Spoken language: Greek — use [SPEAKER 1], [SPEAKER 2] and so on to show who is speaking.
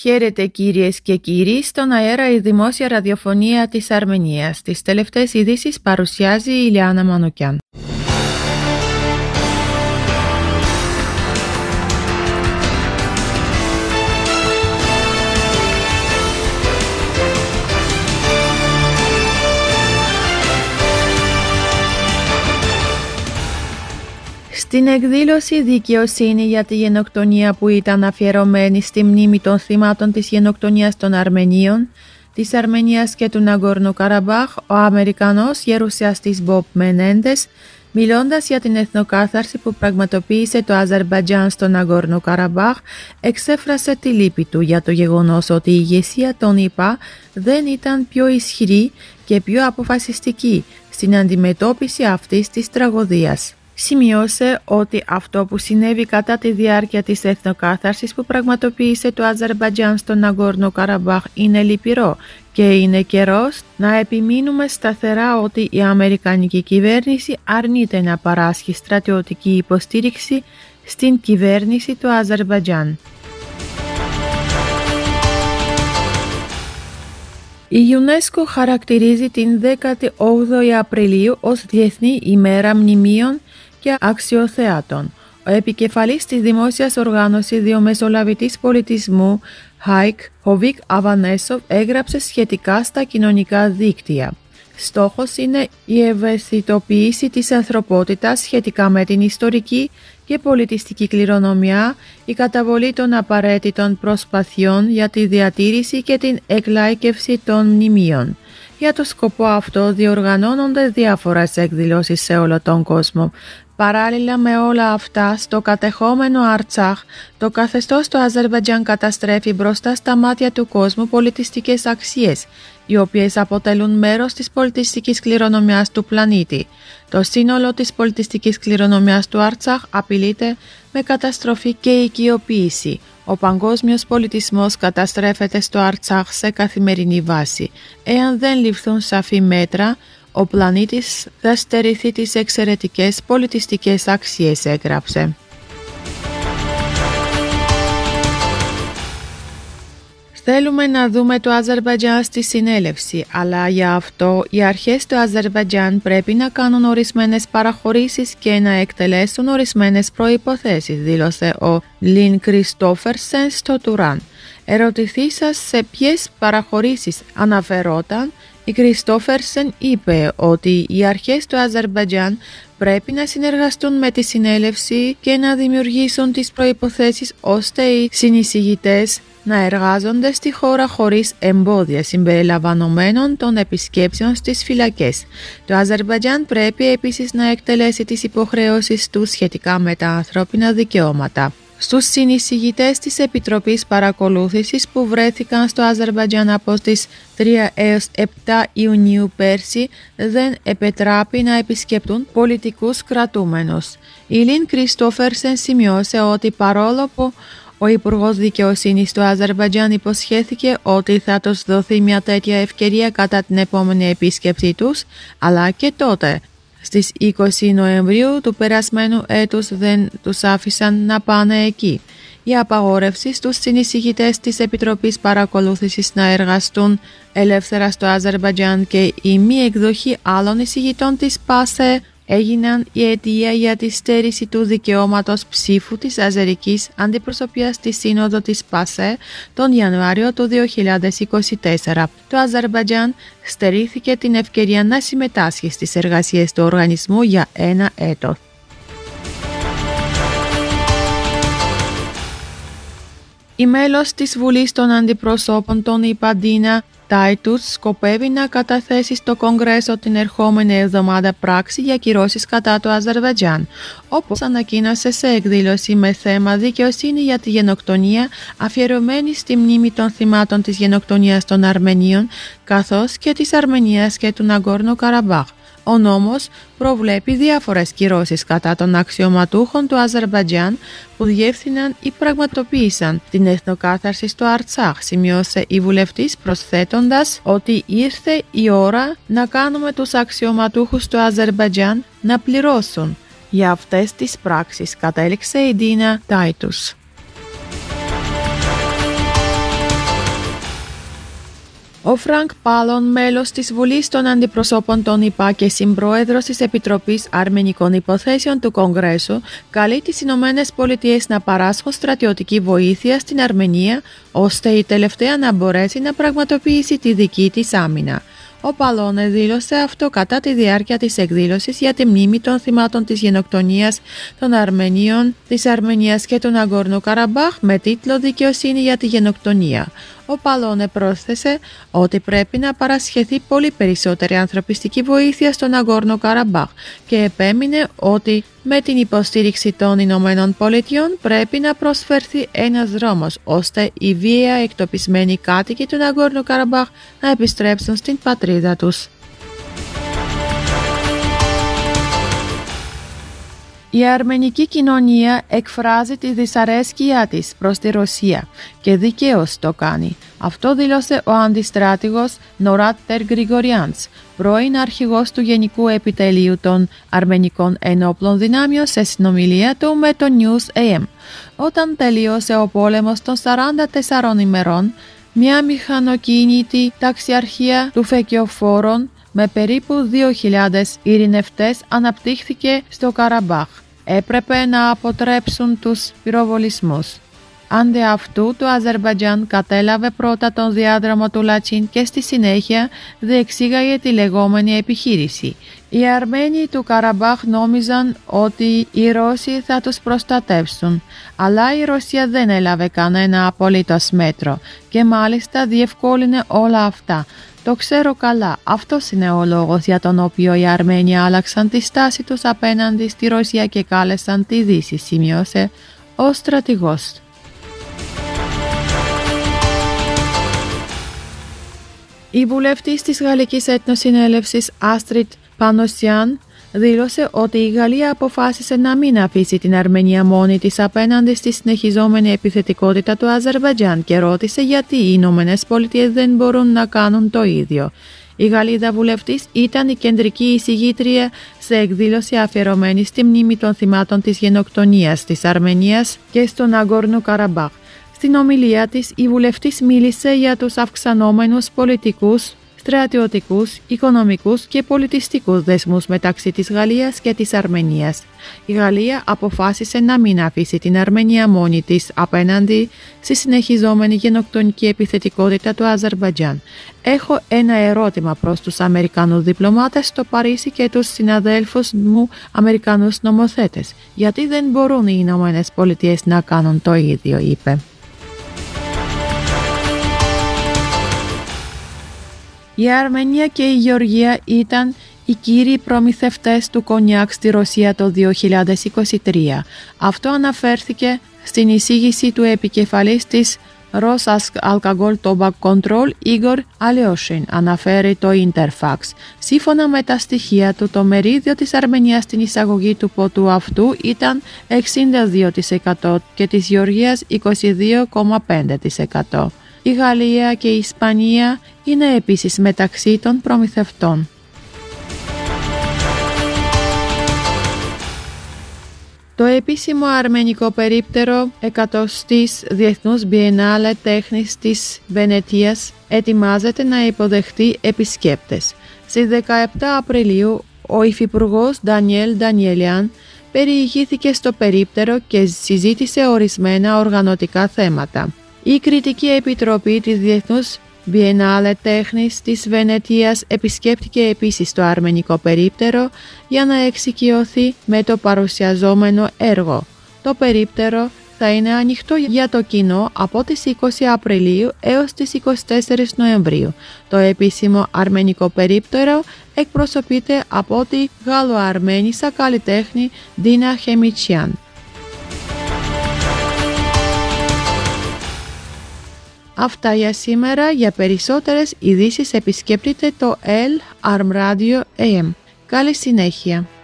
[SPEAKER 1] Χαίρετε κυρίες και κύριοι, στον αέρα η δημόσια ραδιοφωνία της Αρμενίας. Τις τελευταίες ειδήσεις παρουσιάζει η Ηλιάνα Μανουκιάν. Στην εκδήλωση «Δικαιοσύνη για τη γενοκτονία» που ήταν αφιερωμένη στη μνήμη των θυμάτων της γενοκτονίας των Αρμενίων, της Αρμενίας και του Ναγκόρνο Καραμπάχ, ο Αμερικανός γερουσιαστής Μπομπ Μενέντες, μιλώντας για την εθνοκάθαρση που πραγματοποίησε το Αζερμπαϊτζάν στο Ναγκόρνο Καραμπάχ, εξέφρασε τη λύπη του για το γεγονός ότι η ηγεσία των ΗΠΑ δεν ήταν πιο ισχυρή και πιο αποφασιστική στην αντιμετώπιση αυτής της τραγωδίας. Σημειώσε ότι αυτό που συνέβη κατά τη διάρκεια της εθνοκάθαρσης που πραγματοποίησε το Αζερμπαϊτζάν στο Ναγκόρνο Καραμπάχ είναι λυπηρό και είναι καιρός να επιμείνουμε σταθερά ότι η αμερικανική κυβέρνηση αρνείται να παράσχει στρατιωτική υποστήριξη στην κυβέρνηση του Αζερμπαϊτζάν. Η UNESCO χαρακτηρίζει την 18η Απριλίου ως Διεθνή ημέρα μνημείων και αξιοθεάτων. Ο επικεφαλής της δημόσιας οργάνωσης διαμεσολαβητής πολιτισμού ΧΑΙΚ, Χοβίκ Αβανέσοφ, έγραψε σχετικά στα κοινωνικά δίκτυα. Στόχος είναι η ευαισθητοποίηση της ανθρωπότητας σχετικά με την ιστορική και πολιτιστική κληρονομιά, η καταβολή των απαραίτητων προσπαθειών για τη διατήρηση και την εκλάικευση των μνημείων. Για το σκοπό αυτό διοργανώνονται διάφορες εκδηλώσεις σε όλο τον κόσμο. Παράλληλα με όλα αυτά, στο κατεχόμενο Αρτσάχ, το καθεστώς του Αζερμπαϊτζάν καταστρέφει μπροστά στα μάτια του κόσμου πολιτιστικές αξίες, οι οποίες αποτελούν μέρος της πολιτιστικής κληρονομιάς του πλανήτη. Το σύνολο της πολιτιστικής κληρονομιάς του Αρτσάχ απειλείται με καταστροφή και οικειοποίηση. Ο παγκόσμιος πολιτισμός καταστρέφεται στο Αρτσάχ σε καθημερινή βάση. Εάν δεν ληφθούν σαφή μέτρα, ο πλανήτης θα στερηθεί τις εξαιρετικές πολιτιστικές αξίες, έγραψε. Θέλουμε να δούμε το Αζερμπαϊτζάν στη συνέλευση, αλλά για αυτό οι αρχές του Αζερμπαϊτζάν πρέπει να κάνουν ορισμένες παραχωρήσεις και να εκτελέσουν ορισμένες προϋποθέσεις, δήλωσε ο Λιν Κριστόφερσεν στο Τουράν. Ερωτηθήσας σε ποιες παραχωρήσεις αναφερόταν, η Κριστόφερσεν είπε ότι οι αρχές του Αζερμπαϊτζάν πρέπει να συνεργαστούν με τη συνέλευση και να δημιουργήσουν τις προϋποθέσεις ώστε οι συνεισηγητές να εργάζονται στη χώρα χωρίς εμπόδια συμπεριλαμβανομένων των επισκέψεων στις φυλακές. Το Αζερμπαϊτζάν πρέπει επίσης να εκτελέσει τις υποχρεώσεις του σχετικά με τα ανθρώπινα δικαιώματα. Στους συνεισηγητές της Επιτροπής Παρακολούθησης που βρέθηκαν στο Αζερμπαϊτζάν από τις 3 έως 7 Ιουνίου πέρσι δεν επετράπη να επισκεπτούν πολιτικούς κρατούμενους. Η Λιν Κριστόφερσεν σημειώσε ότι παρόλο που ο Υπουργός Δικαιοσύνης του Αζερμπαϊτζάν υποσχέθηκε ότι θα τους δοθεί μια τέτοια ευκαιρία κατά την επόμενη επίσκεψή τους, αλλά και τότε, στις 20 Νοεμβρίου του περασμένου έτους δεν τους άφησαν να πάνε εκεί. Η απαγόρευση στους συνεισηγητές της Επιτροπής Παρακολούθησης να εργαστούν ελεύθερα στο Αζερμπαϊτζάν και η μη εκδοχή άλλων εισηγητών της ΠΑΣΕ έγιναν η αιτία για τη στέρηση του δικαιώματος ψήφου της αζερικής αντιπροσωπείας στη Σύνοδο της ΠΑΣΕ τον Ιανουάριο του 2024. Το Αζερμπαϊτζάν στερήθηκε την ευκαιρία να συμμετάσχει στις εργασίες του οργανισμού για ένα έτος. Η μέλος της Βουλής των Αντιπροσώπων των ΗΠΑ Ντίνα Τάιτους σκοπεύει να καταθέσει στο Κογκρέσο την ερχόμενη εβδομάδα πράξη για κυρώσεις κατά το Αζερμπαϊτζάν, όπως ανακοίνωσε σε εκδήλωση με θέμα «Δικαιοσύνη για τη γενοκτονία» αφιερωμένη στη μνήμη των θυμάτων της γενοκτονίας των Αρμενίων, καθώς και της Αρμενίας και του Ναγκόρνο Καραμπάχ. Ο νόμος προβλέπει διάφορες κυρώσεις κατά των αξιωματούχων του Αζερμπαϊτζάν που διεύθυναν ή πραγματοποίησαν την εθνοκάθαρση στο Αρτσάχ, σημειώσε η βουλευτής προσθέτοντας ότι ήρθε η ώρα να κάνουμε τους αξιωματούχους του Αζερμπαϊτζάν να πληρώσουν για αυτές τις πράξεις, κατέληξε η Ντίνα Τάιτους. Ο Φρανκ Πάλον, μέλος της Βουλής των Αντιπροσώπων των ΗΠΑ και συμπρόεδρος της Επιτροπής Αρμενικών Υποθέσεων του Κογκρέσου, καλεί τις Ηνωμένες Πολιτείες να παράσχουν στρατιωτική βοήθεια στην Αρμενία, ώστε η τελευταία να μπορέσει να πραγματοποιήσει τη δική της άμυνα. Ο Παλώνε δήλωσε αυτό κατά τη διάρκεια της εκδήλωσης για τη μνήμη των θυμάτων της γενοκτονίας των Αρμενίων της Αρμενίας και του Ναγκόρνου Καραμπάχ με τίτλο «Δικαιοσύνη για τη γενοκτονία». Ο Παλώνε πρόσθεσε ότι πρέπει να παρασχεθεί πολύ περισσότερη ανθρωπιστική βοήθεια στον Ναγκόρνο Καραμπάχ και επέμεινε ότι με την υποστήριξη των Ηνωμένων Πολιτειών πρέπει να προσφερθεί ένας δρόμος ώστε οι βία εκτοπισμένοι κάτοικοι του Ναγκόρνου Καραμπάχ να επιστρέψουν στην πατρίδα τους. Η αρμενική κοινωνία εκφράζει τη δυσαρέσκειά της προς τη Ρωσία και δικαίως το κάνει. Αυτό δήλωσε ο αντιστράτηγος Νοράτ Γκριγοριάντς, πρώην αρχηγός του Γενικού Επιτελείου των Αρμενικών Ενόπλων Δυνάμεων, σε συνομιλία του με το News AM. Όταν τελείωσε ο πόλεμος των 44 ημερών, μια μηχανοκίνητη ταξιαρχία του Φεκιοφόρων με περίπου 2.000 ειρηνευτές αναπτύχθηκε στο Καραμπάχ. Έπρεπε να αποτρέψουν τους πυροβολισμούς. Αντί αυτού, το Αζερμπαϊτζάν κατέλαβε πρώτα τον διάδρομο του Λατσίν και στη συνέχεια διεξήγαγε τη λεγόμενη επιχείρηση. Οι Αρμένοι του Καραμπάχ νόμιζαν ότι οι Ρώσοι θα τους προστατεύσουν, αλλά η Ρωσία δεν έλαβε κανένα απολύτως μέτρο και μάλιστα διευκόλυνε όλα αυτά. Το ξέρω καλά, αυτός είναι ο λόγος για τον οποίο οι Αρμένοι άλλαξαν τη στάση τους απέναντι στη Ρωσία και κάλεσαν τη Δύση, σημειώσε ο στρατηγός. Η βουλευτής της Γαλλικής Εθνοσυνέλευσης Άστριτ Πανοσιάν δήλωσε ότι η Γαλλία αποφάσισε να μην αφήσει την Αρμενία μόνη της απέναντι στη συνεχιζόμενη επιθετικότητα του Αζερμπαϊτζάν και ρώτησε γιατί οι Ηνωμένες Πολιτείες δεν μπορούν να κάνουν το ίδιο. Η Γαλλίδα βουλευτής ήταν η κεντρική εισηγήτρια σε εκδήλωση αφιερωμένη στη μνήμη των θυμάτων της γενοκτονίας της Αρμενίας και στο Ναγκόρνο Καραμπάχ. Στην ομιλία της, η βουλευτής μίλησε για τους αυξανόμενους πολιτικούς, στρατιωτικούς, οικονομικούς και πολιτιστικούς δεσμούς μεταξύ της Γαλλίας και της Αρμενίας. Η Γαλλία αποφάσισε να μην αφήσει την Αρμενία μόνη της απέναντι στη συνεχιζόμενη γενοκτονική επιθετικότητα του Αζερμπαϊτζάν. Έχω ένα ερώτημα προς τους Αμερικανούς διπλωμάτες στο Παρίσι και τους συναδέλφους μου Αμερικανούς νομοθέτες. Γιατί δεν μπορούν οι Ηνωμένες Πολιτείες να κάνουν το ίδιο, είπε. Η Αρμενία και η Γεωργία ήταν οι κύριοι προμηθευτές του κονιάκ στη Ρωσία το 2023. Αυτό αναφέρθηκε στην εισήγηση του επικεφαλής της Rosalcohol Tobacco Control, Igor Alioshyn, αναφέρει το Interfax. Σύμφωνα με τα στοιχεία του, το μερίδιο της Αρμενίας στην εισαγωγή του ποτού αυτού ήταν 62% και της Γεωργίας 22,5%. Η Γαλλία και η Ισπανία είναι επίσης μεταξύ των προμηθευτών. Το επίσημο αρμενικό περίπτερο 100ης Διεθνούς Biennale Τέχνης της Βενετίας ετοιμάζεται να υποδεχτεί επισκέπτες. Στις 17 Απριλίου, ο υφυπουργός Ντανιέλ Ντανιέλιαν περιηγήθηκε στο περίπτερο και συζήτησε ορισμένα οργανωτικά θέματα. Η Κριτική Επιτροπή της Διεθνούς Biennale Τέχνης της Βενετίας επισκέπτηκε επίσης το αρμενικό περίπτερο για να εξοικειωθεί με το παρουσιαζόμενο έργο. Το περίπτερο θα είναι ανοιχτό για το κοινό από τις 20 Απριλίου έως τις 24 Νοεμβρίου. Το επίσημο αρμενικό περίπτερο εκπροσωπείται από τη Γάλλο-Αρμένισσα καλλιτέχνη Ντίνα Χεμιτσιάν. Αυτά για σήμερα. Για περισσότερες ειδήσεις επισκέπτείτε το El Arm Radio AM. Καλή συνέχεια.